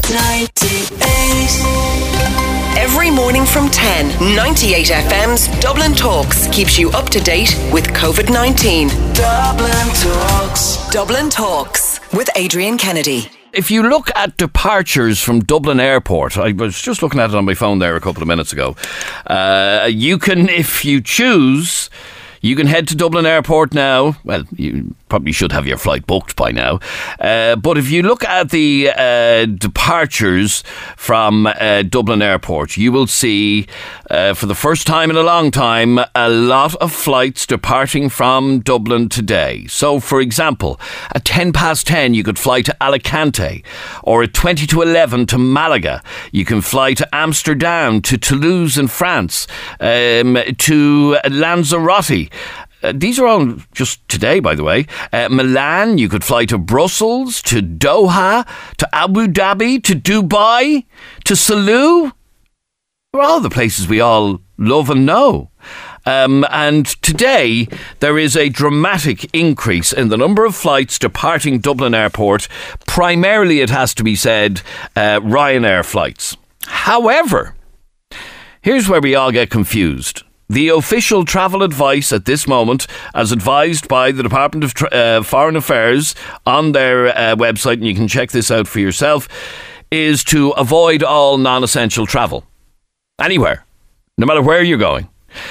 98. Every morning from 10, 98 FM's Dublin Talks keeps you up to date with COVID-19. Dublin Talks. Dublin Talks with Adrian Kennedy. If you look at departures from Dublin Airport, I was just looking at it on my phone there a couple of minutes ago. You can, if you choose, you can head to Dublin Airport now. Well, you probably should have your flight booked by now. But if you look at the departures from Dublin Airport, you will see, for the first time in a long time, a lot of flights departing from Dublin today. So, for example, at 10:10, you could fly to Alicante, or at 11 to Malaga. You can fly to Amsterdam, to Toulouse in France, to Lanzarote. These are all just today, by the way. Milan, you could fly to Brussels, to Doha, to Abu Dhabi, to Dubai, to Salou. They're all the places we all love and know. And today, there is a dramatic increase in the number of flights departing Dublin Airport. Primarily, it has to be said, Ryanair flights. However, here's where we all get confused. The official travel advice at this moment, as advised by the Department of Foreign Affairs on their website, and you can check this out for yourself, is to avoid all non-essential travel. Anywhere, no matter where you're going.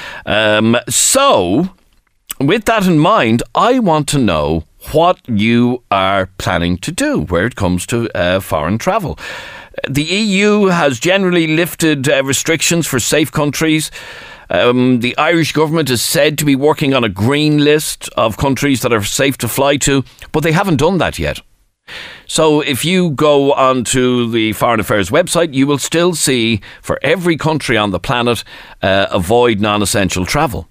So, with that in mind, I want to know what you are planning to do where it comes to foreign travel. The EU has generally lifted restrictions for safe countries. The Irish government is said to be working on a green list of countries that are safe to fly to, but they haven't done that yet. So if you go onto the Foreign Affairs website, you will still see, for every country on the planet, avoid non-essential travel.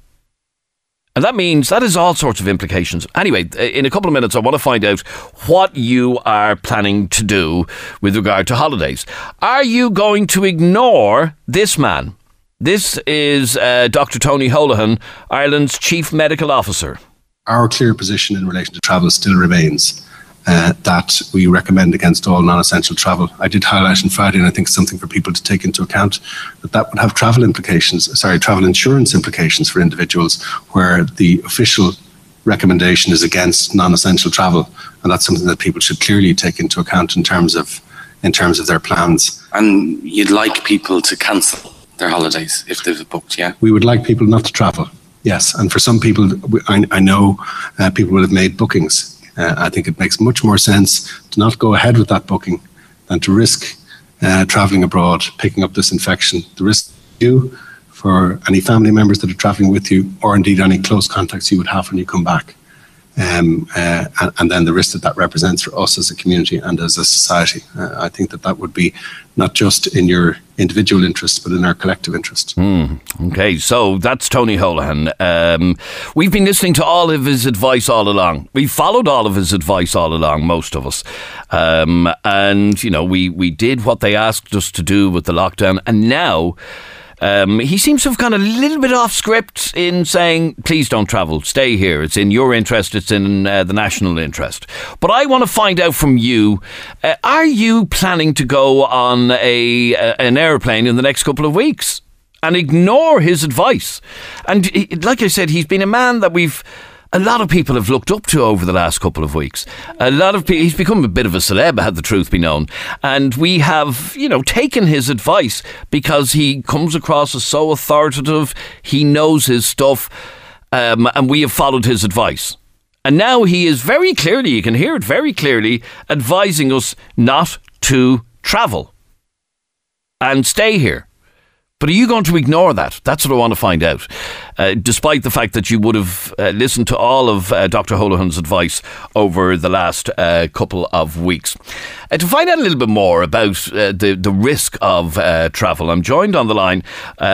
And that means that has all sorts of implications. Anyway, in a couple of minutes, I want to find out what you are planning to do with regard to holidays. Are you going to ignore this man? This is Dr. Tony Holohan, Ireland's Chief Medical Officer. Our clear position in relation to travel still remains that we recommend against all non-essential travel. I did highlight on Friday, and I think something for people to take into account, that would have travel insurance implications for individuals, where the official recommendation is against non-essential travel, and that's something that people should clearly take into account in terms of their plans. And you'd like people to cancel their holidays if they've booked, yeah? We would like people not to travel, yes. And for some people, I know people will have made bookings. I think it makes much more sense to not go ahead with that booking than to risk travelling abroad, picking up this infection. The risk you, for any family members that are travelling with you, or indeed any close contacts you would have when you come back. And then the risk that represents for us as a community and as a society. I think that would be not just in your individual interest, but in our collective interest. Okay, so that's Tony Holohan. We've been listening to all of his advice all along. We've followed all of his advice all along, most of us. And, you know, we did what they asked us to do with the lockdown. And now he seems to have gone a little bit off script in saying, please don't travel, stay here. It's in your interest, it's in the national interest. But I want to find out from you, are you planning to go on an aeroplane in the next couple of weeks and ignore his advice? And like I said, he's been a man that a lot of people have looked up to over the last couple of weeks. A lot of people, he's become a bit of a celeb, had the truth be known. And we have, taken his advice because he comes across as so authoritative. He knows his stuff. And we have followed his advice. And now he is very clearly, you can hear it very clearly, advising us not to travel and stay here. But are you going to ignore that? That's what I want to find out. Despite the fact that you would have listened to all of Dr. Holohan's advice over the last couple of weeks. To find out a little bit more about the risk of travel, I'm joined on the line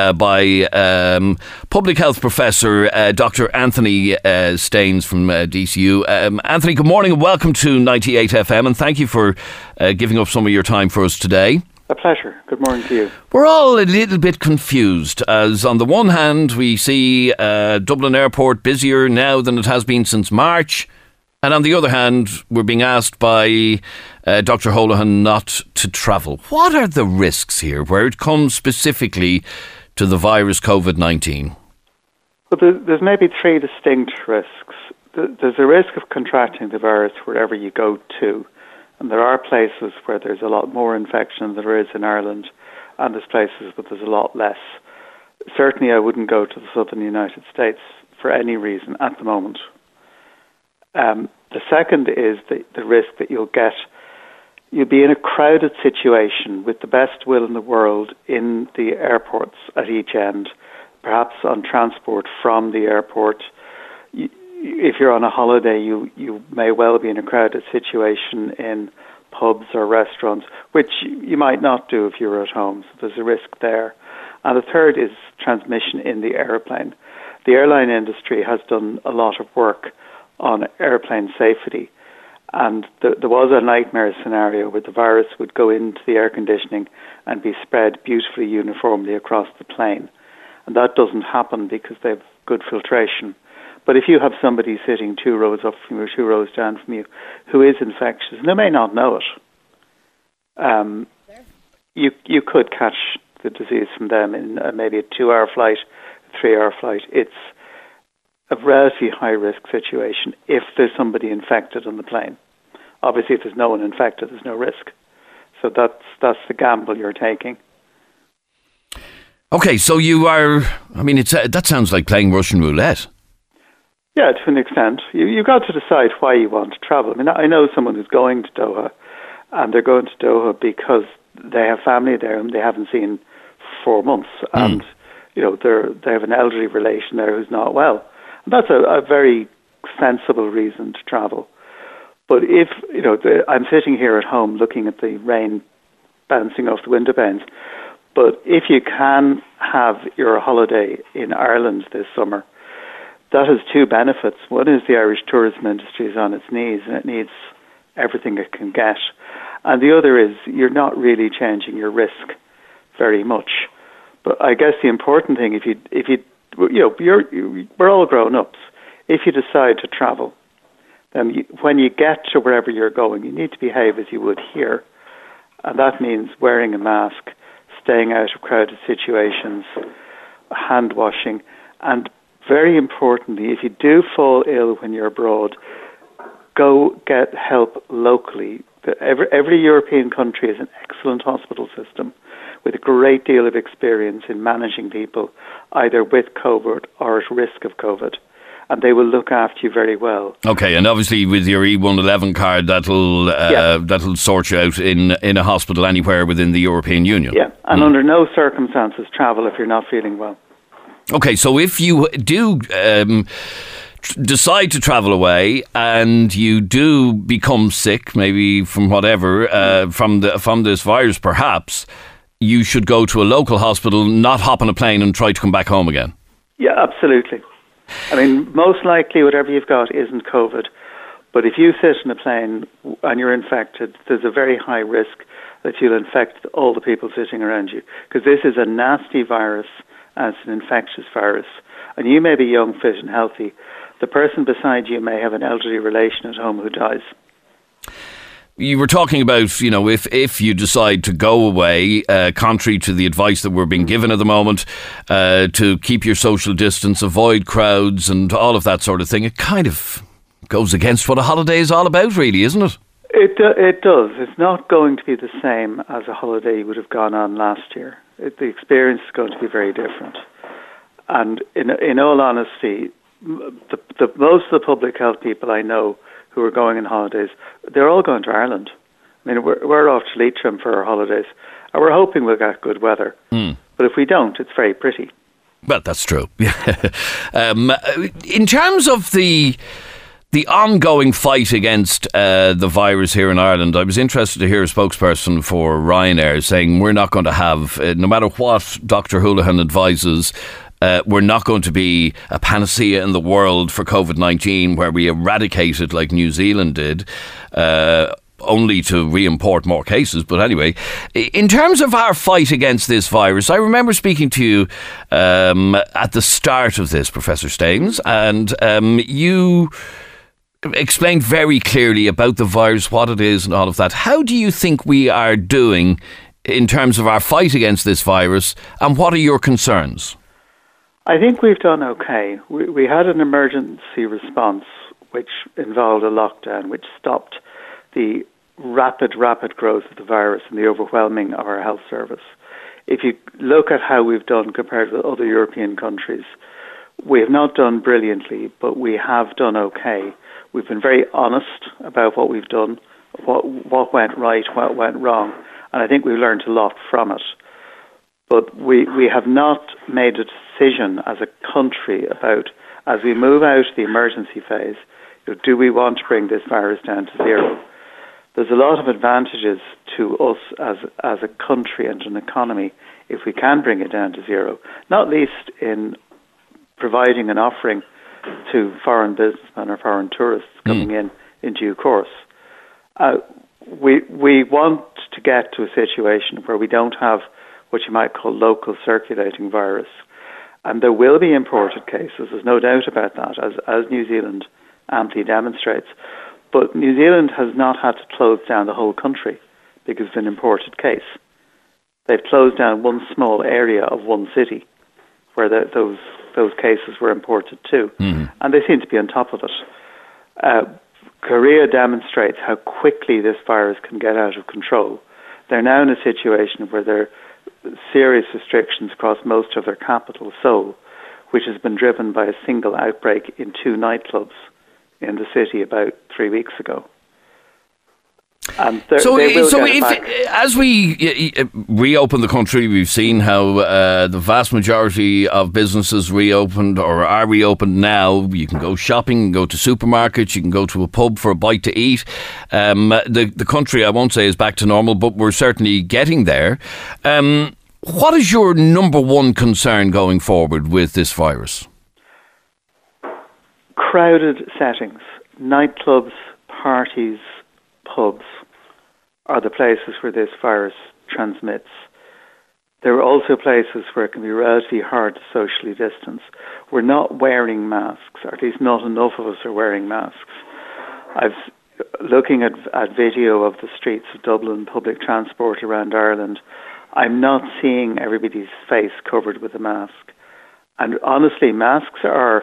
by Public Health Professor Dr. Anthony Staines from DCU. Anthony, good morning and welcome to 98 FM, and thank you for giving up some of your time for us today. A pleasure. Good morning to you. We're all a little bit confused, as on the one hand we see Dublin Airport busier now than it has been since March, and on the other hand we're being asked by Dr. Holohan, not to travel. What are the risks here where it comes specifically to the virus COVID-19? Well, there's maybe three distinct risks. There's a risk of contracting the virus wherever you go to. And there are places where there's a lot more infection than there is in Ireland, and there's places where there's a lot less. Certainly I wouldn't go to the southern United States for any reason at the moment. The second is the risk that you'll be in a crowded situation with the best will in the world in the airports at each end, perhaps on transport from the airport. If you're on a holiday, you may well be in a crowded situation in pubs or restaurants, which you might not do if you were at home. So there's a risk there. And the third is transmission in the airplane. The airline industry has done a lot of work on airplane safety. And there was a nightmare scenario where the virus would go into the air conditioning and be spread beautifully uniformly across the plane. And that doesn't happen because they have good filtration. But if you have somebody sitting 2 rows up from you, 2 rows down from you, who is infectious, and they may not know it, you could catch the disease from them in maybe a 2-hour flight, a 3-hour flight. It's a relatively high-risk situation if there's somebody infected on the plane. Obviously, if there's no one infected, there's no risk. So that's the gamble you're taking. Okay, so that sounds like playing Russian roulette. Yeah, to an extent. You've got to decide why you want to travel. I mean, I know someone who's going to Doha, and they're going to Doha because they have family there whom they haven't seen for 4 months, and they have an elderly relation there who's not well. And that's a very sensible reason to travel. But if, I'm sitting here at home looking at the rain bouncing off the window panes, but if you can have your holiday in Ireland this summer, that has two benefits. One is the Irish tourism industry is on its knees and it needs everything it can get. And the other is you're not really changing your risk very much. But I guess the important thing, we're all grown-ups. If you decide to travel, then when you get to wherever you're going, you need to behave as you would here. And that means wearing a mask, staying out of crowded situations, hand washing, and very importantly, if you do fall ill when you're abroad, go get help locally. Every European country has an excellent hospital system with a great deal of experience in managing people either with COVID or at risk of COVID. And they will look after you very well. Okay, and obviously with your E111 card, that'll sort you out in a hospital anywhere within the European Union. Yeah, and under no circumstances travel if you're not feeling well. Okay, so if you do decide to travel away and you do become sick, maybe from whatever, from this virus perhaps, you should go to a local hospital, not hop on a plane and try to come back home again. Yeah, absolutely. I mean, most likely whatever you've got isn't COVID, but if you sit in a plane and you're infected, there's a very high risk that you'll infect all the people sitting around you, because this is a nasty virus and it's an infectious virus. And you may be young, fit and healthy. The person beside you may have an elderly relation at home who dies. You were talking about, if you decide to go away, contrary to the advice that we're being given at the moment, to keep your social distance, avoid crowds and all of that sort of thing, it kind of goes against what a holiday is all about, really, isn't it? It does. It's not going to be the same as a holiday you would have gone on last year. The experience is going to be very different. And in all honesty, the most of the public health people I know who are going on holidays, they're all going to Ireland. I mean, we're off to Leitrim for our holidays, and we're hoping we'll get good weather. But if we don't, it's very pretty. Well, that's true. In terms of the ongoing fight against the virus here in Ireland, I was interested to hear a spokesperson for Ryanair saying we're not going to have, no matter what Dr. Holohan advises, we're not going to be a panacea in the world for COVID-19 where we eradicate it like New Zealand did, only to re-import more cases. But anyway, in terms of our fight against this virus, I remember speaking to you at the start of this, Professor Staines, and you explained very clearly about the virus, what it is and all of that. How do you think we are doing in terms of our fight against this virus, and what are your concerns? I think we've done okay. We had an emergency response which involved a lockdown, which stopped the rapid growth of the virus and the overwhelming of our health service. If you look at how we've done compared with other European countries, we have not done brilliantly, but we have done okay. We've been very honest about what we've done, what went right, what went wrong, and I think we've learned a lot from it. But we have not made a decision as a country about, as we move out of the emergency phase, do we want to bring this virus down to zero? There's a lot of advantages to us as a country and an economy if we can bring it down to zero, not least in providing an offering to foreign businessmen or foreign tourists coming in due course. We want to get to a situation where we don't have what you might call local circulating virus. And there will be imported cases, there's no doubt about that, as New Zealand amply demonstrates. But New Zealand has not had to close down the whole country because of an imported case. They've closed down one small area of one city where those cases were imported to. And they seem to be on top of it. Korea demonstrates how quickly this virus can get out of control. They're now in a situation where there are serious restrictions across most of their capital, Seoul, which has been driven by a single outbreak in 2 nightclubs in the city about 3 weeks ago. And as we reopen the country, we've seen how the vast majority of businesses reopened or are reopened now. You can go shopping, go to supermarkets, you can go to a pub for a bite to eat. The country, I won't say is back to normal, but we're certainly getting there. What is your number one concern going forward with this virus? Crowded settings, nightclubs, parties, pubs are the places where this virus transmits. There are also places where it can be relatively hard to socially distance. We're not wearing masks, or at least not enough of us are wearing masks. Looking at video of the streets of Dublin, public transport around Ireland, I'm not seeing everybody's face covered with a mask. And honestly, masks are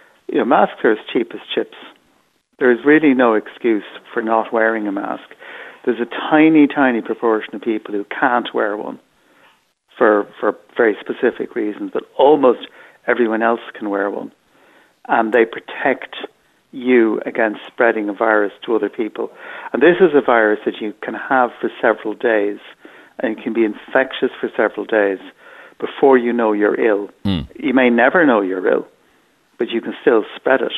as cheap as chips. There is really no excuse for not wearing a mask. There's a tiny, tiny proportion of people who can't wear one for very specific reasons, but almost everyone else can wear one. And they protect you against spreading a virus to other people. And this is a virus that you can have for several days, and it can be infectious for several days before you know you're ill. You may never know you're ill, but you can still spread it.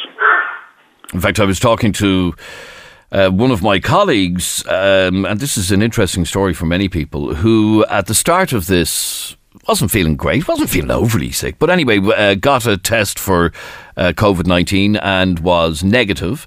In fact, I was talking to one of my colleagues, and this is an interesting story for many people, who at the start of this wasn't feeling great, wasn't feeling overly sick, but anyway, got a test for COVID-19 and was negative.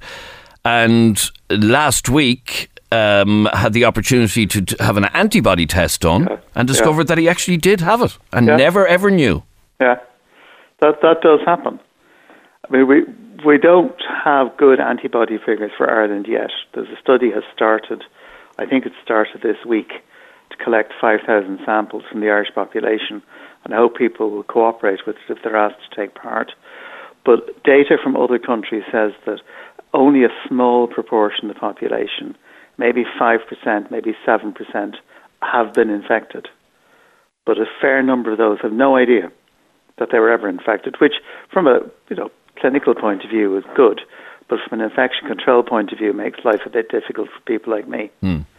And last week had the opportunity to have an antibody test done and discovered that he actually did have it and never ever knew. Yeah, that does happen. I mean, we don't have good antibody figures for Ireland yet. There's a study has started, I think it started this week, to collect 5,000 samples from the Irish population, and I hope people will cooperate with it if they're asked to take part. But data from other countries says that only a small proportion of the population, maybe 5%, maybe 7%, have been infected. But a fair number of those have no idea that they were ever infected, which from a clinical point of view is good, but from an infection control point of view makes life a bit difficult for people like me.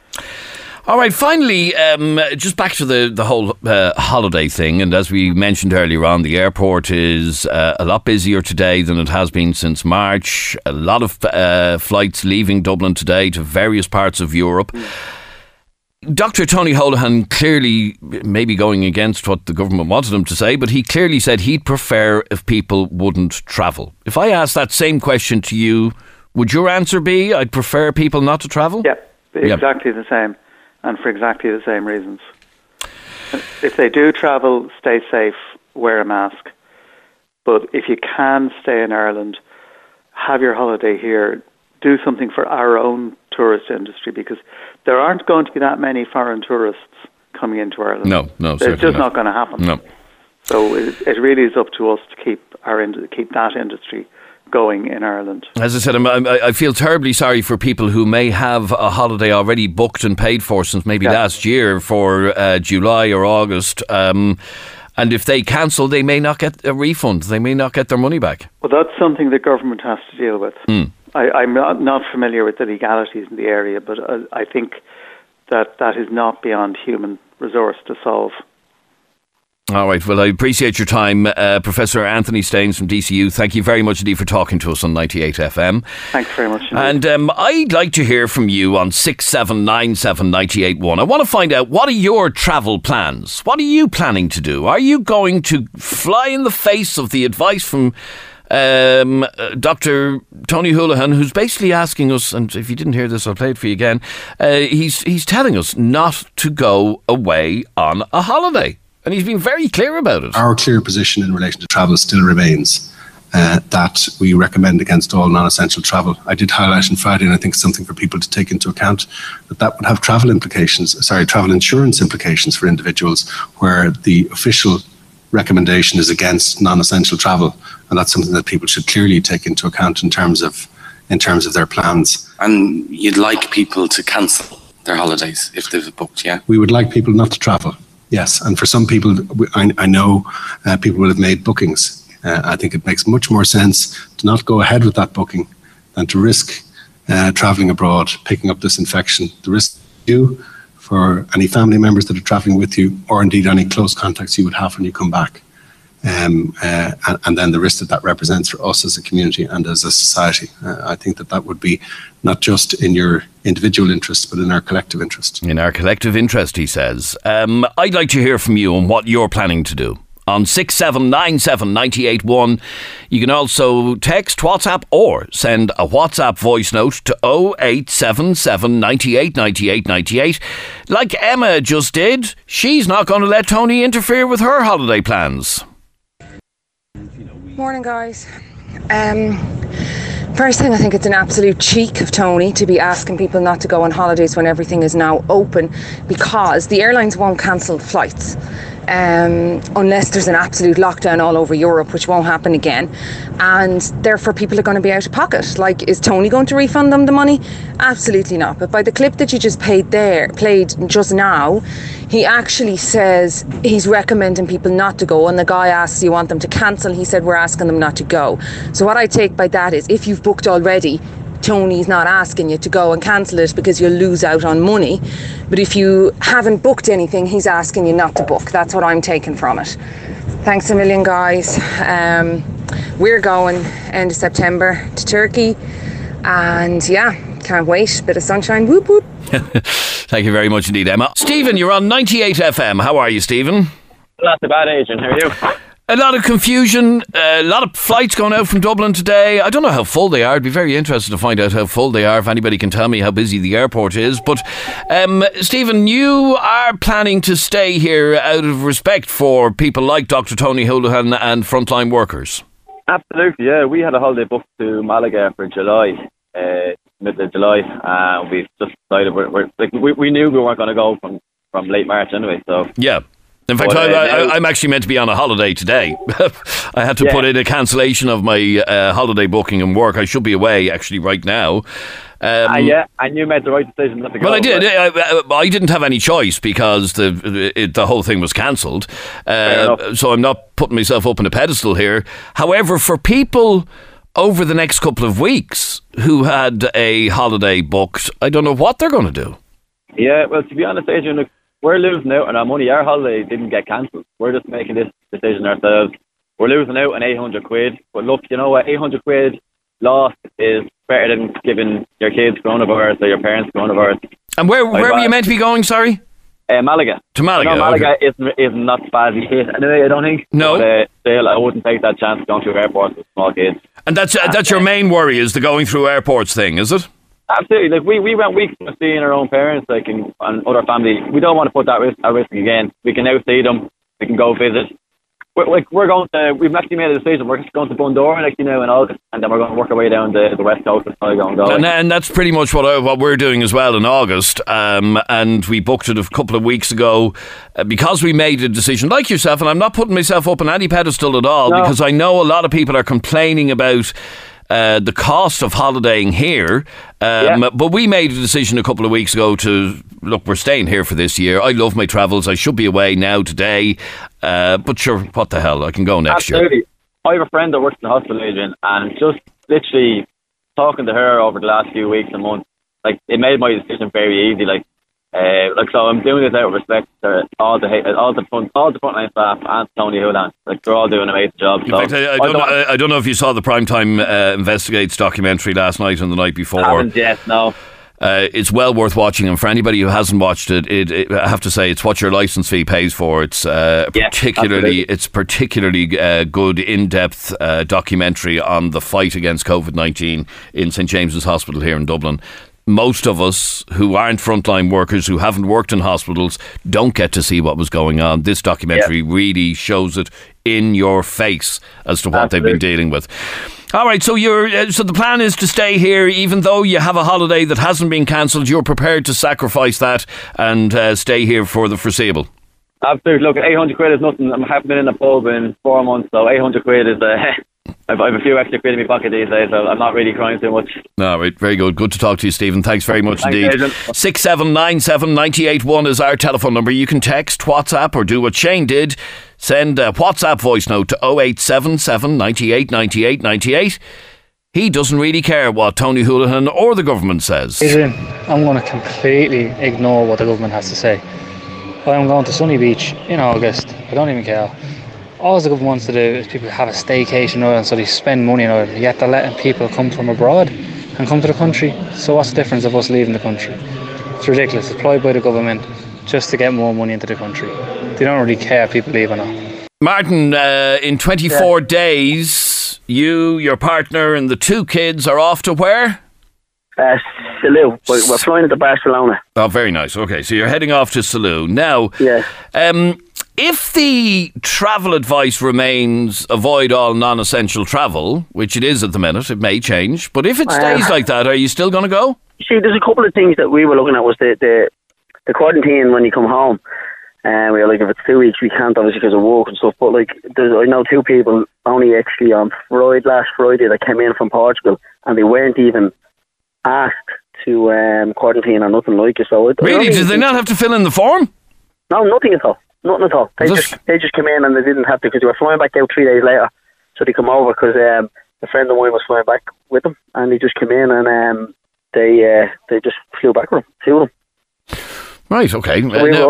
All right, finally, just back to the whole holiday thing, and as we mentioned earlier on, the airport is a lot busier today than it has been since March. A lot of flights leaving Dublin today to various parts of Europe. Dr. Tony Holohan clearly, maybe going against what the government wanted him to say, but he clearly said he'd prefer if people wouldn't travel. If I asked that same question to you, would your answer be, I'd prefer people not to travel? Yeah, exactly the same, and for exactly the same reasons. If they do travel, stay safe, wear a mask. But if you can stay in Ireland, have your holiday here, do something for our own tourist industry, because there aren't going to be that many foreign tourists coming into Ireland. No, it's just not going to happen. No. So it really is up to us to keep that industry going in Ireland. As I said, I feel terribly sorry for people who may have a holiday already booked and paid for since maybe last year for July or August. And if they cancel, they may not get a refund. They may not get their money back. Well, that's something the government has to deal with. I'm not familiar with the legalities in the area, but I think that is not beyond human resource to solve. All right. Well, I appreciate your time, Professor Anthony Staines from DCU. Thank you very much indeed for talking to us on 98 FM. Thanks very much indeed. And I'd like to hear from you on 6797981. I want to find out, what are your travel plans? What are you planning to do? Are you going to fly in the face of the advice from Dr. Tony Holohan, who's basically asking us, and if you didn't hear this, I'll play it for you again, he's telling us not to go away on a holiday. And he's been very clear about it. Our clear position in relation to travel still remains that we recommend against all non-essential travel. I did highlight on Friday, and I think something for people to take into account, that would have travel insurance implications for individuals, where the official recommendation is against non-essential travel, and that's something that people should clearly take into account in terms of their plans. And you'd like people to cancel their holidays if they've booked, yeah? We would like people not to travel. Yes, and for some people, I know people will have made bookings. I think it makes much more sense to not go ahead with that booking than to risk travelling abroad, picking up this infection. The risk you, for any family members that are travelling with you, or indeed any close contacts you would have when you come back. And then the risk that represents for us as a community and as a society. I think that would be not just in your individual interest, but in our collective interest. In our collective interest, he says. I'd like to hear from you on what you're planning to do. On 6797981, you can also text, WhatsApp, or send a WhatsApp voice note to 0877 98 98 98. Like Emma just did, she's not going to let Tony interfere with her holiday plans. Morning, guys. First thing, I think it's an absolute cheek of Tony to be asking people not to go on holidays when everything is now open, because the airlines won't cancel flights unless there's an absolute lockdown all over Europe, which won't happen again, and therefore people are going to be out of pocket. Like, is Tony going to refund them the money? Absolutely not. But by the clip that you just played just now, he actually says he's recommending people not to go, and the guy asks, you want them to cancel? He said, we're asking them not to go. So what I take by that is, if you've booked already, Tony's not asking you to go and cancel it because you'll lose out on money. But if you haven't booked anything, he's asking you not to book. That's what I'm taking from it. Thanks a million, guys. We're going end of September to Turkey, and can't wait. Bit of sunshine, whoop whoop. Thank you very much indeed, Emma. Stephen, you're on 98 FM. How are you, Stephen? Not too bad, Adrian. How are you? A lot of confusion, a lot of flights going out from Dublin today. I don't know how full they are. I'd be very interested to find out how full they are, if anybody can tell me how busy the airport is. But, Stephen, you are planning to stay here out of respect for people like Dr. Tony Holohan and frontline workers. Absolutely, yeah. We had a holiday booked to Malaga for July, middle of July. We've just decided we knew we weren't going to go from late March anyway. So yeah. In fact, I'm actually meant to be on a holiday today. I had to put in a cancellation of my holiday booking and work. I should be away actually right now. And you made the right decision not to go. Well, I did. I didn't have any choice because the whole thing was cancelled. So I'm not putting myself up on a pedestal here. However, for people over the next couple of weeks who had a holiday booked, I don't know what they're going to do. Yeah, well, to be honest, Adrian, look, we're losing out on our money. Our holiday didn't get cancelled. We're just making this decision ourselves. We're losing out on 800 quid. But look, you know what? 800 quid lost is better than giving your kids coronavirus or your parents coronavirus. And where were you meant to be going, sorry? Malaga. To Malaga. No, Malaga isn't not badly hit anyway, I don't think. No. But still, I wouldn't take that chance going through airports with small kids. And that's your main worry, is the going through airports thing, is it? Absolutely. Like we went weeks to seeing our own parents, and other family. We don't want to put that risk at risk again. We can now see them. We can go visit. we're going to. We've actually made a decision. We're just going to Bundoran, in August, and then we're going to work our way down the west coast of Sligo and Galway. And that's pretty much what we're doing as well in August. And we booked it a couple of weeks ago because we made a decision, like yourself. And I'm not putting myself up on any pedestal at all, because I know a lot of people are complaining about the cost of holidaying here. But we made a decision a couple of weeks ago to, look, we're staying here for this year. I love my travels. I should be away now today. But sure, what the hell, I can go next year. I have a friend that works in the hospital, Adrian, and just literally talking to her over the last few weeks and months, like, it made my decision very easy. So I'm doing this out of respect to all the frontline staff and Tony Holohan. Like, they're all doing an amazing job. In fact, I don't know if you saw the Primetime Investigates documentary last night and the night before. I haven't yet, no. It's well worth watching, and for anybody who hasn't watched it, I have to say it's what your licence fee pays for. It's particularly good, in-depth documentary on the fight against COVID-19 in St James's Hospital here in Dublin. Most of us who aren't frontline workers, who haven't worked in hospitals, don't get to see what was going on. This documentary really shows it in your face as to what they've been dealing with. All right, so so the plan is to stay here, even though you have a holiday that hasn't been cancelled. You're prepared to sacrifice that and stay here for the foreseeable. Absolutely. Look, 800 quid is nothing. I haven't been in a pub in 4 months, so 800 quid is I have a few extra quid in my pocket these days, so I'm not really crying too much. All right, very good. Good to talk to you, Stephen. Thanks very much indeed. 6797 981 is our telephone number. You can text, WhatsApp, or do what Shane did. Send a WhatsApp voice note to 0877 98 98 98. He doesn't really care what Tony Holohan or the government says. Adrian, I'm going to completely ignore what the government has to say. I'm going to Sunny Beach in August. I don't even care. All the government wants to do is people have a staycation on it, so they spend money on it. Yet they're letting people come from abroad and come to the country. So what's the difference of us leaving the country? It's ridiculous. It's employed by the government just to get more money into the country. They don't really care if people leave or not. Martin, in 24 days, you, your partner and the 2 kids are off to where? Salou. We're flying to Barcelona. Oh, very nice. Okay, so you're heading off to Salou. Now, if the travel advice remains avoid all non-essential travel, which it is at the minute, it may change, but if it stays like that, are you still going to go? See, there's a couple of things that we were looking at was the quarantine when you come home. We were like, if it's 2 weeks, we can't, obviously, because of work and stuff. But like, I know 2 people only actually on last Friday that came in from Portugal, and they weren't even asked to quarantine or nothing like it. So really, did they not have to fill in the form? No, nothing at all. Nothing at all. They just came in and they didn't have to, because they were flying back out 3 days later. So they come over because a friend of mine was flying back with them, and they just came in and they just flew back with them, 2 of them. Right. Okay.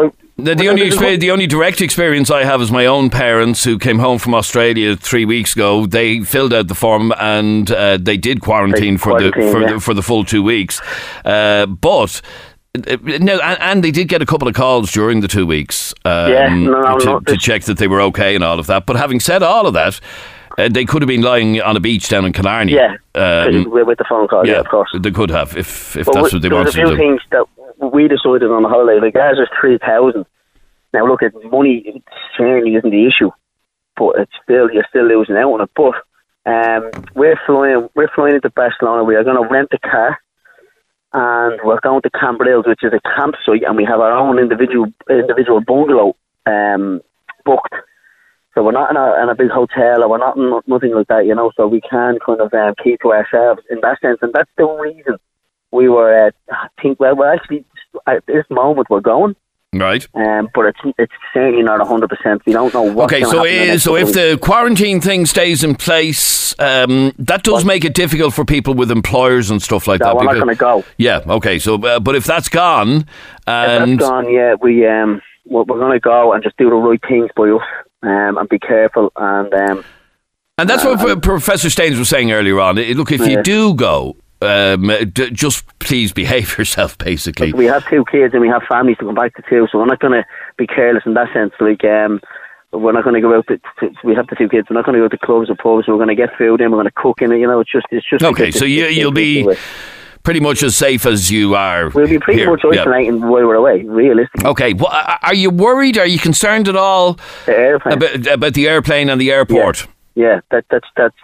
The only direct experience I have is my own parents who came home from Australia 3 weeks ago. They filled out the form and they did quarantine for the full 2 weeks. But no, and they did get a couple of calls during the 2 weeks to check that they were okay and all of that. But having said all of that, they could have been lying on a beach down in Killarney. Yeah, with the phone call, of course. They could have, if that's what they wanted to do. There's a few things that we decided on the holiday. Like, ours was 3,000. Now, look, money certainly isn't the issue, but you're still losing out on it. But we're flying into Barcelona. We are going to rent a car, and we're going to Cambrils, which is a campsite, and we have our own individual bungalow booked. So we're not in a big hotel, or we're not in nothing like that, so we can kind of keep to ourselves in that sense. And that's the reason we were we're actually, at this moment, we're going. Right. But it's certainly not 100%. We don't know what's going to happen. So if the quarantine thing stays in place, that does make it difficult for people with employers and stuff like that. We're not going to go. Yeah, okay. So, but if that's gone... we're going to go and just do the right things by us and be careful. And that's what Professor Staines was saying earlier on. Look, if you do go... just please behave yourself, basically. We have 2 kids and we have families to come back to too, so we're not going to be careless in that sense. Like, we're not going to go out we have the 2 kids, we're not going to go to clubs or pubs, we're going to get food in, we're going to cook in it, it's just okay, so you'll be pretty much as safe as you are. We'll be pretty much isolating while we're away, realistically. Okay. Well, are you worried? Are you concerned at all about the airplane and the airport? Yeah, that's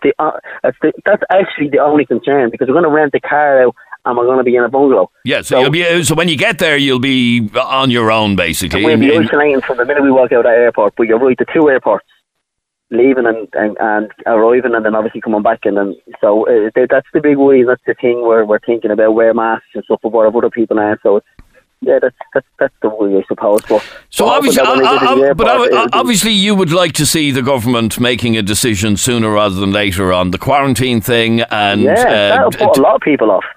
actually the only concern, because we're going to rent the car out and we're going to be in a bungalow. Yeah, so when you get there, you'll be on your own, basically. We'll be isolating from the minute we walk out of the airport. But you're right, the two airports, leaving and arriving, and then obviously coming back, and then that's the big worry. That's the thing we're thinking about, wear masks and stuff, but what other people are. So that's the worry, I suppose. So obviously you would like to see the government making a decision sooner rather than later on the quarantine thing, and that'll put a lot of people off.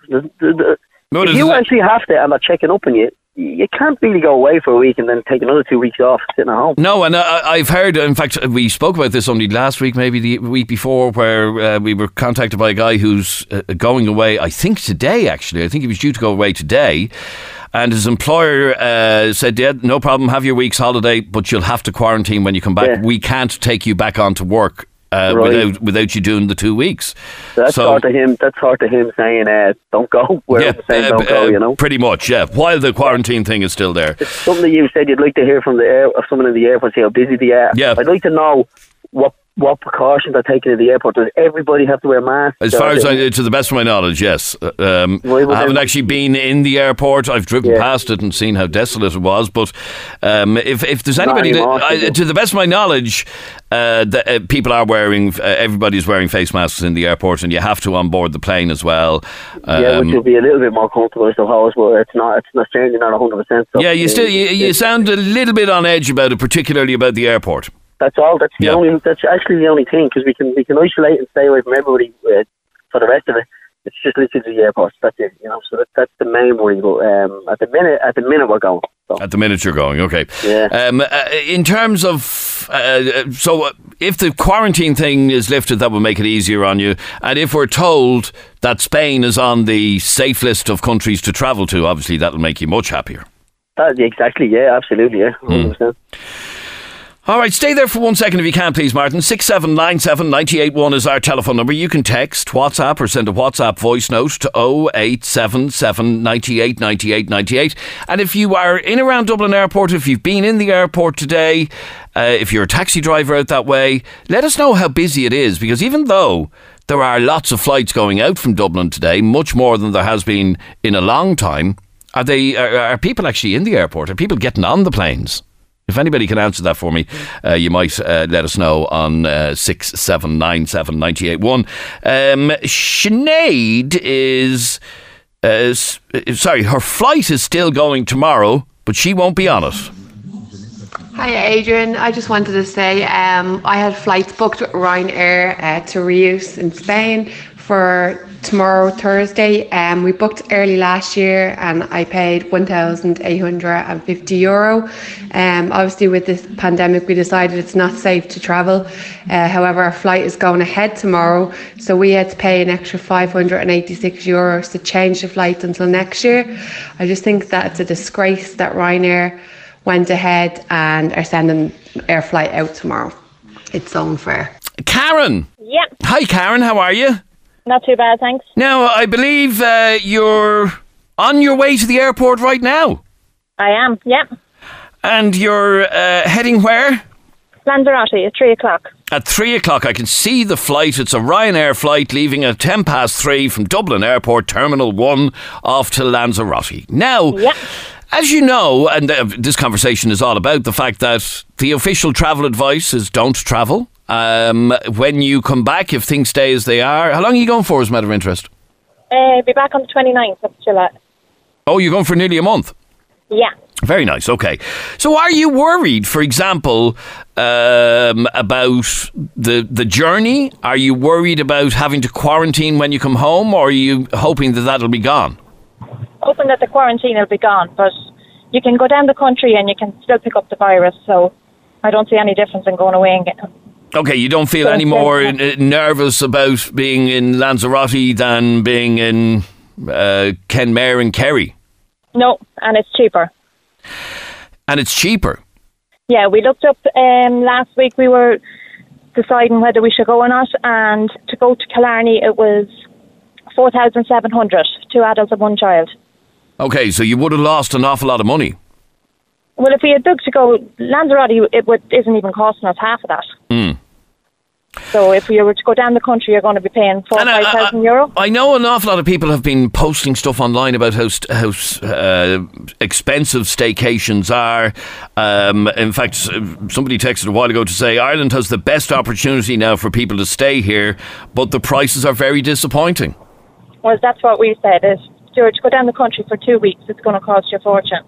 If you actually have to, and they're checking up on you, you can't really go away for a week and then take another 2 weeks off sitting at home. No, and I've heard, in fact, we spoke about this only last week, maybe the week before, where we were contacted by a guy who's going away, I think today, actually. I think he was due to go away today. And his employer said, yeah, no problem, have your week's holiday, but you'll have to quarantine when you come back. Yeah. We can't take you back onto work without you doing the 2 weeks. That's sort of him saying, don't go. We're saying don't go, you know. Pretty much, yeah. While the quarantine thing is still there. It's something that you said you'd like to hear from someone in the airport, see how busy they are. Yeah. I'd like to know what precautions are taken at the airport. Does everybody have to wear masks? As far as to the best of my knowledge, yes. I haven't actually been in the airport. I've driven past it and seen how desolate it was. But if there's anybody, to the best of my knowledge, people are everybody's wearing face masks in the airport, and you have to on board the plane as well. Which will be a little bit more comfortable, I suppose, but it's certainly not 100%. So you sound a little bit on edge about it, particularly about the airport. That's all. That's actually the only thing, because we can isolate and stay away from everybody for the rest of it. It's just literally the airports. That's it, you know. So that's the main worry. But at the minute we're going. So. At the minute you're going, okay. Yeah. In terms of if the quarantine thing is lifted, that will make it easier on you. And if we're told that Spain is on the safe list of countries to travel to, obviously that'll make you much happier. Exactly. Yeah. Absolutely. Yeah. 100%. All right, stay there for 1 second if you can, please, Martin. 6797 981 is our telephone number. You can text, WhatsApp, or send a WhatsApp voice note to 0877 98 98 98. And if you are in around Dublin Airport, if you've been in the airport today, if you're a taxi driver out that way, let us know how busy it is, because even though there are lots of flights going out from Dublin today, much more than there has been in a long time, are people actually in the airport? Are people getting on the planes? If anybody can answer that for me, you might let us know on 6797 981. Sinead her flight is still going tomorrow, but she won't be on it. Hi Adrian, I just wanted to say I had flights booked with Ryanair to Reus in Spain for tomorrow, Thursday. We booked early last year and I paid €1,850. Obviously with this pandemic we decided it's not safe to travel. However, our flight is going ahead tomorrow, so we had to pay an extra €586 to change the flight until next year. I just think that it's a disgrace that Ryanair went ahead and are sending air flight out tomorrow. It's so unfair. Karen! Yeah. Hi Karen, how are you? Not too bad, thanks. Now, I believe you're on your way to the airport right now. I am, yeah. And you're heading where? Lanzarote at 3 o'clock. At 3 o'clock, I can see the flight. It's a Ryanair flight leaving at 3:10 from Dublin Airport, Terminal 1, off to Lanzarote. Now, as you know, and this conversation is all about the fact that the official travel advice is don't travel. When you come back, if things stay as they are, how long are you going for as a matter of interest? Be back on the 29th of July. Oh, you're going for nearly a month? Yeah. Very nice, okay. So are you worried, for example, about the journey? Are you worried about having to quarantine when you come home, or are you hoping that that'll be gone? Hoping that the quarantine will be gone, but you can go down the country and you can still pick up the virus, so I don't see any difference in going away and getting... Okay, you don't feel any more nervous about being in Lanzarote than being in Kenmare and Kerry? No, and it's cheaper. And it's cheaper? Yeah, we looked up last week. We were deciding whether we should go or not, and to go to Killarney it was 4,700, 2 adults and 1 child. Okay, so you would have lost an awful lot of money. Well, if we had booked to go Lanzarote, isn't even costing us half of that. So if we were to go down the country, you're going to be paying €5,000. I know an awful lot of people have been posting stuff online about how expensive staycations are. In fact, somebody texted a while ago to say Ireland has the best opportunity now for people to stay here, but the prices are very disappointing. Well, that's what we said. Is to go down the country for 2 weeks, it's going to cost you a fortune.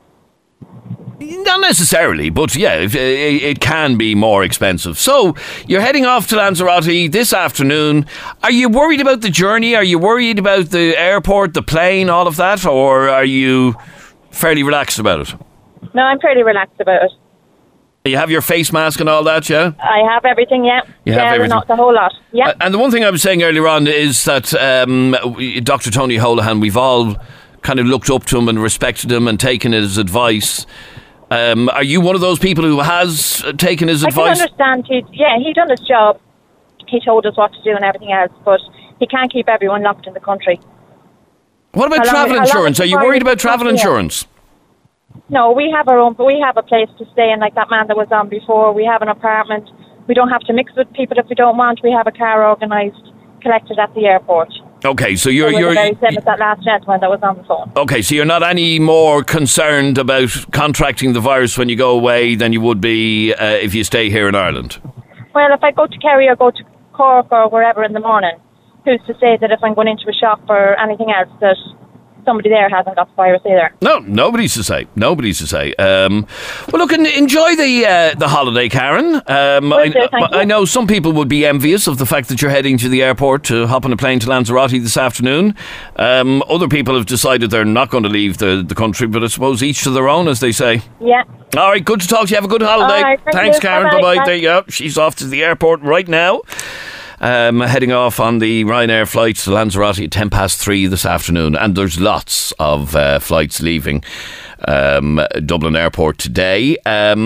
Not necessarily, but yeah, it can be more expensive. So, you're heading off to Lanzarote this afternoon. Are you worried about the journey? Are you worried about the airport, the plane, all of that? Or are you fairly relaxed about it? No, I'm pretty relaxed about it. You have your face mask and all that, yeah? I have everything, yeah. You have everything? Not the whole lot, yeah. And the one thing I was saying earlier on is that Dr. Tony Holohan, we've all kind of looked up to him and respected him and taken his advice. Are you one of those people who has taken his advice? I can understand. He done his job. He told us what to do and everything else, but he can't keep everyone locked in the country. What about travel insurance? Are you worried about travel insurance? No, we have our own, but we have a place to stay in, like that man that was on before. We have an apartment. We don't have to mix with people if we don't want. We have a car organised, collected at the airport. Okay, so you're very same as that last gentleman that was on the phone. Okay, so you're not any more concerned about contracting the virus when you go away than you would be if you stay here in Ireland? Well, if I go to Kerry or go to Cork or wherever in the morning, who's to say that if I'm going into a shop or anything else that somebody there hasn't got the virus either? No, nobody's to say. Well, look, enjoy the holiday, Karen. I know some people would be envious of the fact that you're heading to the airport to hop on a plane to Lanzarote this afternoon. Other people have decided they're not going to leave the country, but I suppose each to their own, as they say. Yeah. All right, good to talk to you. Have a good holiday. All right, Thanks, Karen. Bye-bye. Bye-bye. There you go. She's off to the airport right now. Heading off on the Ryanair flight to Lanzarote at 3:10 this afternoon, and there's lots of flights leaving Dublin Airport today.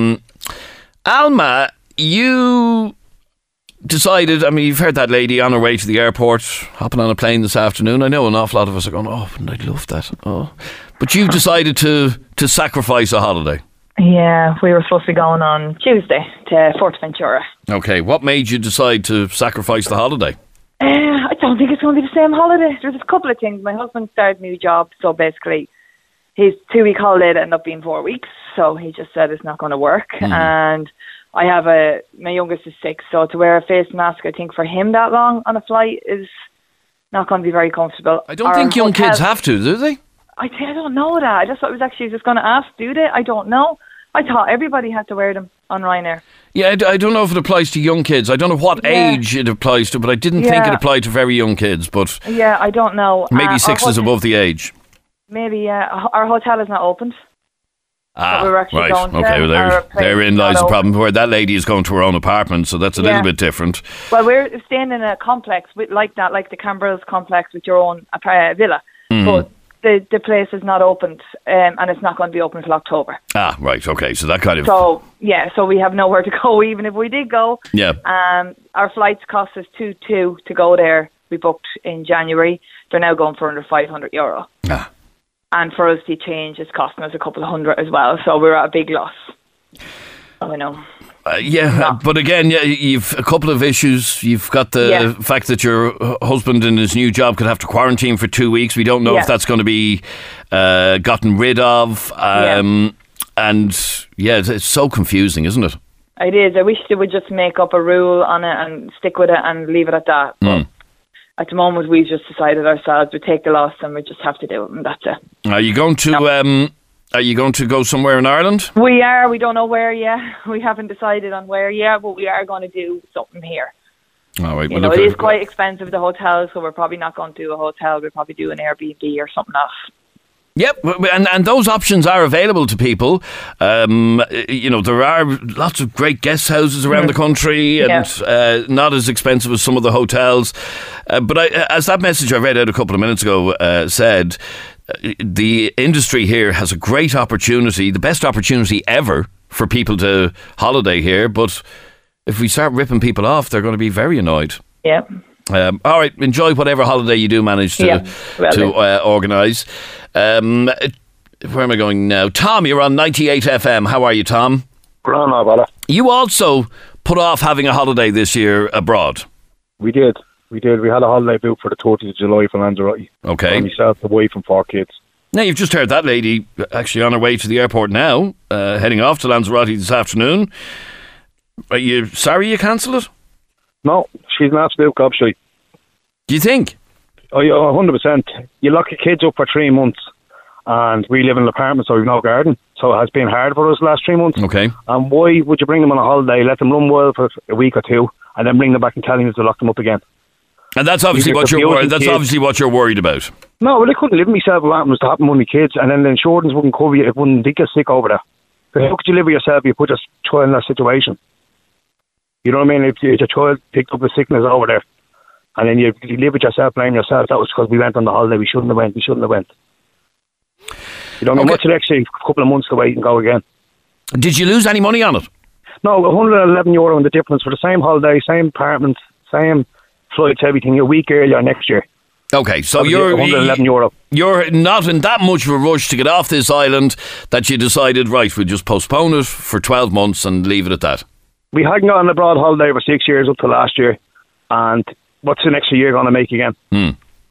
Alma, you decided, I mean, you've heard that lady on her way to the airport, hopping on a plane this afternoon. I know an awful lot of us are going, oh, I'd love that. Oh. But you've decided to sacrifice a holiday. Yeah, we were supposed to be going on Tuesday to Fuerteventura. Okay, what made you decide to sacrifice the holiday? I don't think it's going to be the same holiday. There's a couple of things. My husband started a new job, so basically his 2-week holiday ended up being 4 weeks, so he just said it's not going to work. And I have my youngest is 6, so to wear a face mask, I think for him that long on a flight is not going to be very comfortable. I don't think young kids have to, do they? I don't know that. That's what I was actually just going to ask. Do they? I don't know. I thought everybody had to wear them on Ryanair. Yeah, I don't know if it applies to young kids. I don't know what age it applies to, but I didn't think it applied to very young kids. But yeah, I don't know. Maybe 6 is above the age. Maybe, yeah. Our hotel is not opened. We were actually right. Okay, well, therein lies the problem, where that lady is going to her own apartment, so that's a little bit different. Well, we're staying in a complex like that, like the Cambrils complex with your own villa. But the place is not opened, and it's not going to be open until October. Ah, right, okay, so that kind of... So we have nowhere to go, even if we did go. Yeah. Our flights cost us €2,200 to go there. We booked in January. They're now going for under €500. Ah. And for us to change, it's costing us a couple of hundred as well, so we're at a big loss. I know. But again, you've a couple of issues. You've got the fact that your husband in his new job could have to quarantine for 2 weeks. We don't know if that's going to be gotten rid of. And it's so confusing, isn't it? It is. I wish they would just make up a rule on it and stick with it and leave it at that. But at the moment, we've just decided ourselves we take the loss and we just have to do it, and that's it. Are you going to... Are you going to go somewhere in Ireland? We are. We don't know where yet. We haven't decided on where yet, but we are going to do something here. All right. It is quite expensive, the hotel, so we're probably not going to do a hotel. We'll probably do an Airbnb or something else. Yep, and those options are available to people. There are lots of great guest houses around the country, and not as expensive as some of the hotels. But as that message I read out a couple of minutes ago said, the industry here has a great opportunity, the best opportunity ever for people to holiday here. But if we start ripping people off, they're going to be very annoyed. Yeah. All right, enjoy whatever holiday you do manage to organise. Where am I going now? Tom, you're on 98 FM. How are you, Tom? You also put off having a holiday this year abroad. We did. We had a holiday booked for the 30th of July for Lanzarote. Okay. For myself, the wife and 4 kids. Now, you've just heard that lady actually on her way to the airport now, heading off to Lanzarote this afternoon. Are you sorry you cancelled it? No, she's an absolute gobshite. Do you think? Oh, yeah, 100%. You lock your kids up for 3 months, and we live in an apartment, so we've no garden. So it has been hard for us the last 3 months. Okay. And why would you bring them on a holiday, let them run wild for a week or two, and then bring them back and tell them to lock them up again? And that's obviously what you're worried about. No, well, I couldn't live with myself if what was to happen with my kids, and then the insurance wouldn't cover you. It wouldn't get sick over there. But how could you live with yourself if you put your child in that situation? You know what I mean? If your child picked up a sickness over there, and then you live with yourself, blame yourself, that was because we went on the holiday, we shouldn't have went. You know what I mean? What's the next a couple of months to wait and go again? Did you lose any money on it? No, €111 in the difference for the same holiday, same apartment, same flights, everything, a week earlier next year. Okay, so you're €111. You're not in that much of a rush to get off this island that you decided, right, we'll just postpone it for 12 months and leave it at that. We hadn't gone on a broad holiday for 6 years up to last year, and what's the next year going to make again? We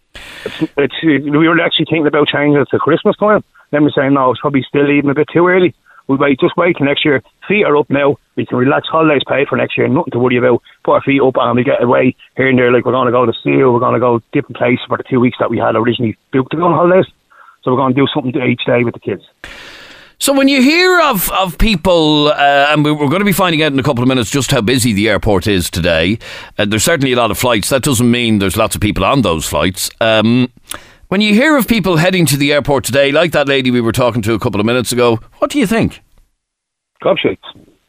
were actually thinking about changing it to Christmas time. Then we're saying, no, it's probably still even a bit too early. We'll just wait till next year. Feet are up now. We can relax, holidays paid for next year, nothing to worry about. Put our feet up and we get away here and there, like we're going to go to sea or we're going to go different places for the 2 weeks that we had originally booked to go on holidays. So we're going to do something each day with the kids. So when you hear of people, and we're going to be finding out in a couple of minutes just how busy the airport is today, there's certainly a lot of flights. That doesn't mean there's lots of people on those flights. When you hear of people heading to the airport today, like that lady we were talking to a couple of minutes ago, what do you think? Gobshites.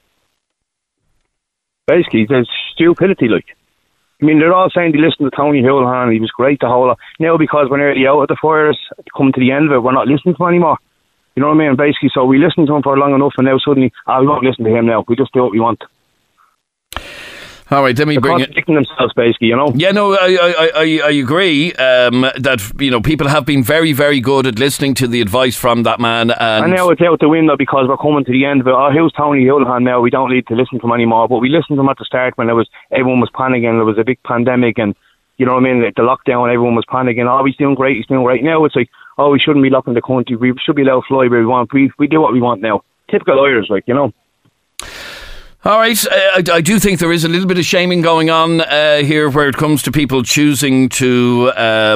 Basically, there's stupidity, like. I mean, they're all saying they listen to Tony Holohan, he was great the whole lot. Now, because we're nearly out of the fires, coming to the end of it, we're not listening to him anymore. You know what I mean? Basically, so we listened to him for long enough, and now suddenly, we won't listen to him now. We just do what we want. All right, let me bring it. Contradicting themselves, basically, you know. Yeah, no, I agree that people have been very, very good at listening to the advice from that man, and now it's out the window because we're coming to the end of it. Here's Tony Holohan now. We don't need to listen to him anymore, but we listened to him at the start when everyone was panicking. There was a big pandemic, and you know what I mean. The lockdown, everyone was panicking. He's doing great. He's doing great. Now it's like, we shouldn't be locking the country. We should be allowed to fly where we want. We do what we want now. Typical Irish, like, you know. All right, I do think there is a little bit of shaming going on here where it comes to people choosing to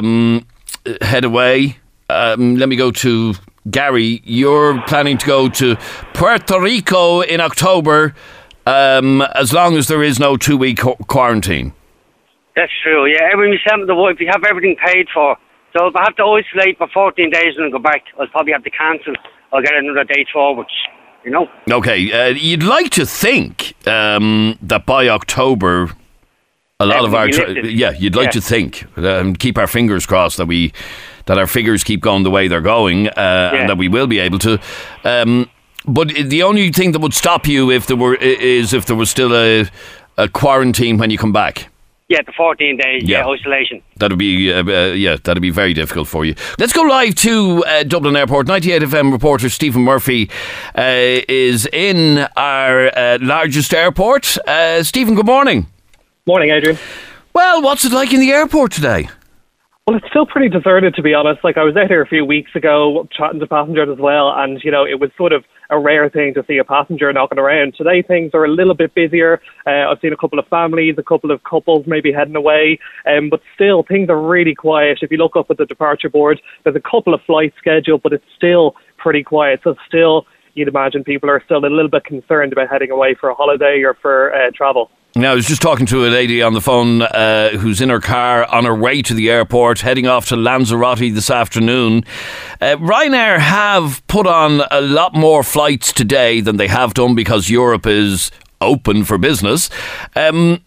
head away. Let me go to Gary. You're planning to go to Puerto Rico in October as long as there is no 2-week quarantine. That's true, yeah. Myself and the wife, we have everything paid for. So if I have to isolate for 14 days and go back, I'll probably have to cancel. I'll get another date forward. You know. Okay, you'd like to think that by October, a lot of our you'd like to think, keep our fingers crossed that our figures keep going the way they're going, and that we will be able to. But the only thing that would stop you if there was still a quarantine when you come back. Yeah, the 14 days isolation. That'd be very difficult for you. Let's go live to Dublin Airport. 98 FM reporter Stephen Murphy is in our largest airport. Stephen, good morning. Morning, Adrian. Well, what's it like in the airport today? Well, it's still pretty deserted, to be honest. Like, I was out here a few weeks ago chatting to passengers as well, and, it was sort of a rare thing to see a passenger knocking around. Today, things are a little bit busier. I've seen a couple of families, a couple of couples maybe heading away, but still, things are really quiet. If you look up at the departure board, there's a couple of flights scheduled, but it's still pretty quiet. So still, you'd imagine people are still a little bit concerned about heading away for a holiday or for travel. Now, I was just talking to a lady on the phone who's in her car on her way to the airport, heading off to Lanzarote this afternoon. Ryanair have put on a lot more flights today than they have done because Europe is open for business. Any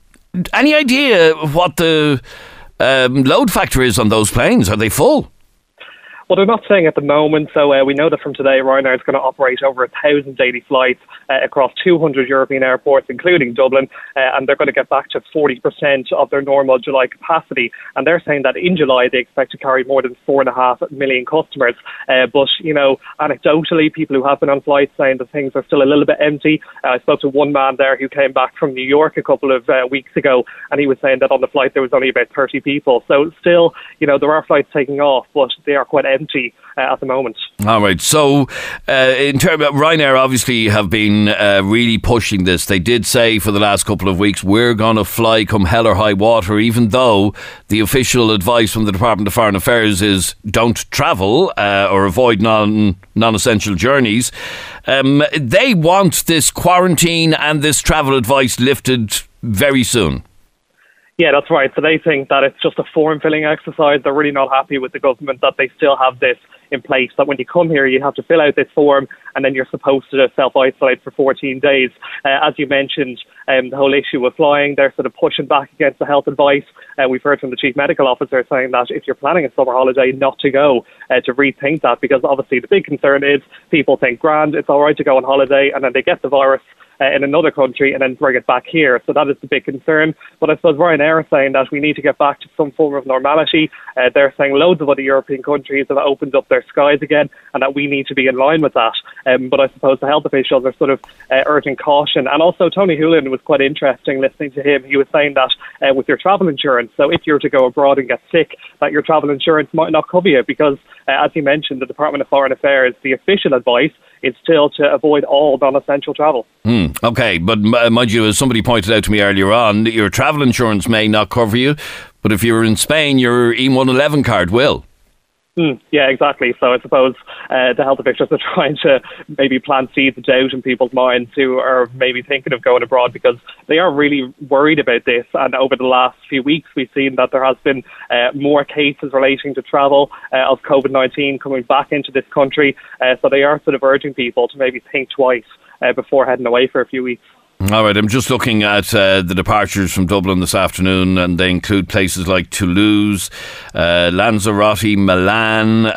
idea what the load factor is on those planes? Are they full? Well, they're not saying at the moment, so we know that from today, Ryanair is going to operate over 1,000 daily flights across 200 European airports, including Dublin, and they're going to get back to 40% of their normal July capacity. And they're saying that in July, they expect to carry more than 4.5 million customers. But, you know, anecdotally, people who have been on flights saying that things are still a little bit empty. I spoke to one man there who came back from New York a couple of weeks ago, and he was saying that on the flight there was only about 30 people. So still, you know, there are flights taking off, but they are quite empty at the moment. All right. So in terms of Ryanair, obviously have been really pushing this. They did say for the last couple of weeks, we're going to fly come hell or high water, even though the official advice from the Department of Foreign Affairs is don't travel or avoid non-essential journeys. They want this quarantine and this travel advice lifted very soon. Yeah, that's right. So they think that it's just a form-filling exercise. They're really not happy with the government that they still have this in place, that when you come here, you have to fill out this form and then you're supposed to self-isolate for 14 days. As you mentioned, the whole issue with flying, they're sort of pushing back against the health advice. We've heard from the chief medical officer saying that if you're planning a summer holiday, not to go, to rethink that, because obviously the big concern is people think, grand, it's all right to go on holiday, and then they get the virus in another country and then bring it back here. So that is the big concern. But I suppose Ryanair is saying that we need to get back to some form of normality. They're saying loads of other European countries have opened up their skies again and that we need to be in line with that. But I suppose the health officials are sort of urging caution. And also Tony Holohan was quite interesting listening to him. He was saying that with your travel insurance, so if you're to go abroad and get sick, that your travel insurance might not cover you because, as you mentioned, the Department of Foreign Affairs, the official advice is still to avoid all non-essential travel. Okay, but mind you, as somebody pointed out to me earlier on, your travel insurance may not cover you, but if you're in Spain, your E111 card will. Yeah, exactly. So I suppose the health officials are trying to maybe plant seeds of doubt in people's minds who are maybe thinking of going abroad, because they are really worried about this. And over the last few weeks, we've seen that there has been more cases relating to travel of COVID-19 coming back into this country. So they are sort of urging people to maybe think twice before heading away for a few weeks. All right, I'm just looking at the departures from Dublin this afternoon, and they include places like Toulouse, Lanzarote, Milan,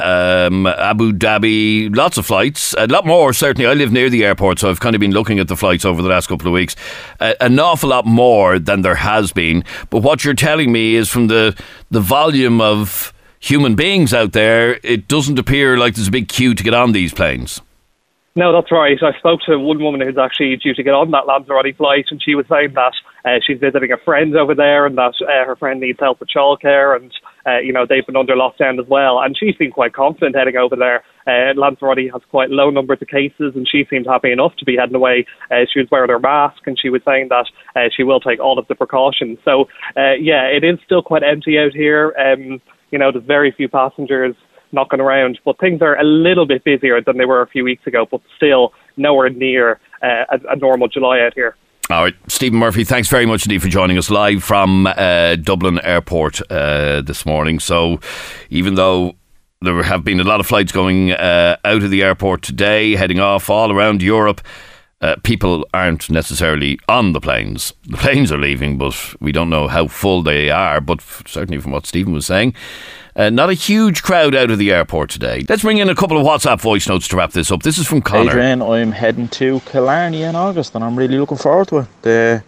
Abu Dhabi, lots of flights, a lot more certainly. I live near the airport, so I've kind of been looking at the flights over the last couple of weeks. An awful lot more than there has been. But what you're telling me is from the volume of human beings out there, it doesn't appear like there's a big queue to get on these planes. No, that's right. I spoke to one woman who's actually due to get on that Lanzarote flight, and she was saying that she's visiting a friend over there and that her friend needs help with childcare, and you know, they've been under lockdown as well. And she seemed quite confident heading over there. Lanzarote has quite low numbers of cases, and she seemed happy enough to be heading away. She was wearing her mask, and she was saying that she will take all of the precautions. So, yeah, it is still quite empty out here. You know, there's very few passengers knocking around, but things are a little bit busier than they were a few weeks ago, but still nowhere near a normal July out here. All right, Stephen Murphy, thanks very much indeed for joining us live from Dublin Airport this morning. So even though there have been a lot of flights going out of the airport today, heading off all around Europe, people aren't necessarily on the planes. The planes are leaving, but we don't know how full they are. But certainly from what Stephen was saying, not a huge crowd out of the airport today. Let's bring in a couple of WhatsApp voice notes to wrap this up. This is from Connor. Adrian, I'm heading to Killarney in August and I'm really looking forward to it.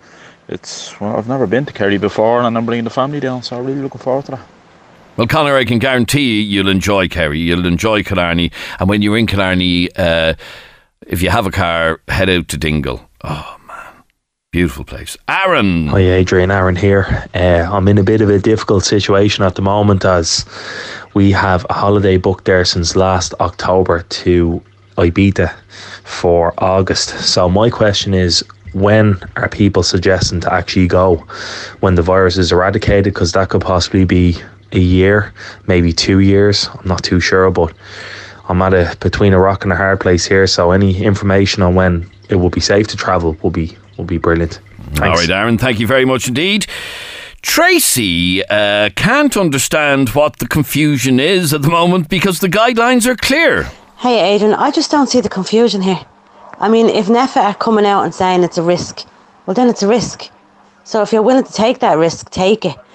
Well, I've never been to Kerry before and I'm bringing the family down, so I'm really looking forward to that. Well, Connor, I can guarantee you'll enjoy Kerry, you'll enjoy Killarney, and when you're in Killarney, if you have a car, head out to Dingle. Oh, man. Beautiful place. Aaron. Hi, Adrian. Aaron here. I'm in a bit of a difficult situation at the moment as we have a holiday booked there since last October to Ibiza for August. So my question is, when are people suggesting to actually go? When the virus is eradicated? Because that could possibly be a year, maybe 2 years. I'm not too sure, but I'm at between a rock and a hard place here, so any information on when it will be safe to travel will be brilliant. Thanks. All right, Aaron, thank you very much indeed. Tracy can't understand what the confusion is at the moment because the guidelines are clear. Hey, Aidan, I just don't see the confusion here. I mean, if NEFA are coming out and saying it's a risk, well, then it's a risk. So if you're willing to take that risk, take it.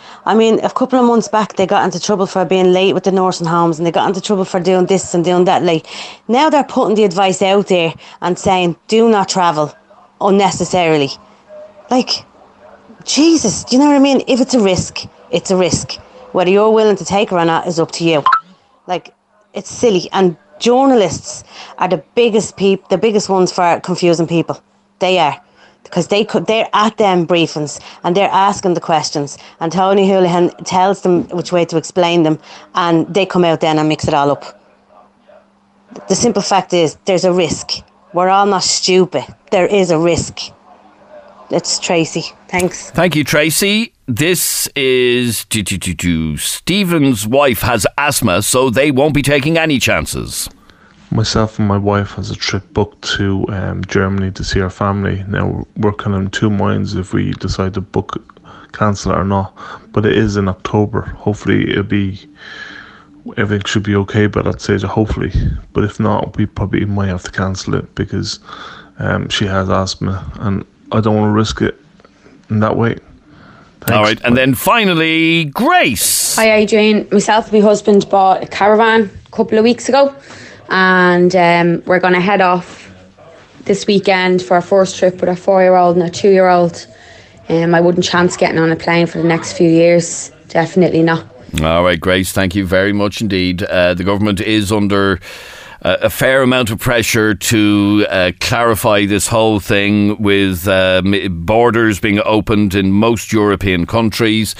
I mean, a couple of months back, they got into trouble for being late with the nursing homes, and they got into trouble for doing this and doing that late. Now they're putting the advice out there and saying, do not travel unnecessarily. Like, Jesus, do you know what I mean? If it's a risk, it's a risk. Whether you're willing to take it or not is up to you. Like, it's silly. And journalists are the biggest ones for confusing people. They are. Because they're at them briefings and they're asking the questions, and Tony Holohan tells them which way to explain them, and they come out then and mix it all up. The simple fact is, there's a risk. We're all not stupid. There is a risk. It's Tracy. Thanks. Thank you, Tracy. This is Stephen's wife has asthma, so they won't be taking any chances. Myself and my wife has a trip booked to Germany to see our family. Now we're kind of in two minds if we decide to cancel it or not. But it is in October. Hopefully everything should be okay by that stage, hopefully. But if not, we probably might have to cancel it because she has asthma and I don't want to risk it in that way. Thanks. All right, and then finally, Grace. Hi, Adrian. Myself and my husband bought a caravan a couple of weeks ago. And we're going to head off this weekend for our first trip with our 4-year-old and our 2-year-old. I wouldn't chance getting on a plane for the next few years. Definitely not. All right, Grace, thank you very much indeed. The government is under a fair amount of pressure to clarify this whole thing with borders being opened in most European countries.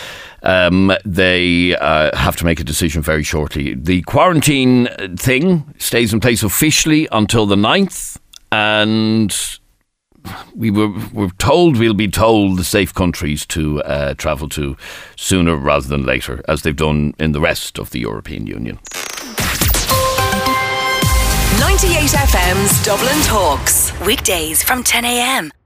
They have to make a decision very shortly. The quarantine thing stays in place officially until the 9th, and we're told we'll be told the safe countries to travel to sooner rather than later, as they've done in the rest of the European Union. 98 FM's Dublin Talks. Weekdays from 10 a.m.